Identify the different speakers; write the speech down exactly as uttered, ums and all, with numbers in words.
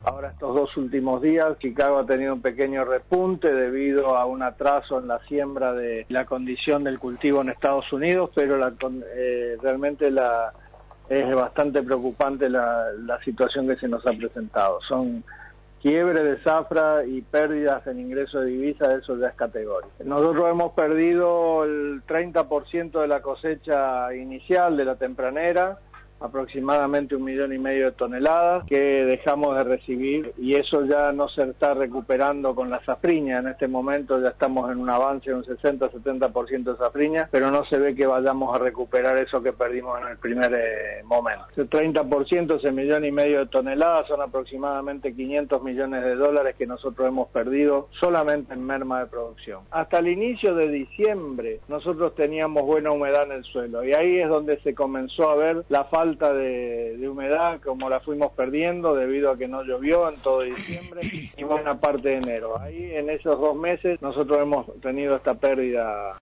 Speaker 1: Ahora estos dos últimos días, Chicago ha tenido un pequeño repunte debido a un atraso en la siembra de la condición del cultivo en Estados Unidos, pero la, eh, realmente la, es bastante preocupante la, la situación que se nos ha presentado. Son quiebre de zafra y pérdidas en ingreso de divisas, eso ya es categórico. Nosotros hemos perdido el treinta por ciento de la cosecha inicial de la tempranera, aproximadamente un millón y medio de toneladas que dejamos de recibir, y eso ya no se está recuperando con la safriña. En este momento ya estamos en un avance de un sesenta a setenta por ciento de safriña, pero no se ve que vayamos a recuperar eso que perdimos en el primer eh, momento. Ese treinta por ciento, ese millón y medio de toneladas, son aproximadamente quinientos millones de dólares que nosotros hemos perdido solamente en merma de producción. Hasta el inicio de diciembre nosotros teníamos buena humedad en el suelo, y ahí es donde se comenzó a ver la falta falta de, de humedad, como la fuimos perdiendo debido a que no llovió en todo diciembre y buena parte de enero. Ahí en esos dos meses nosotros hemos tenido esta pérdida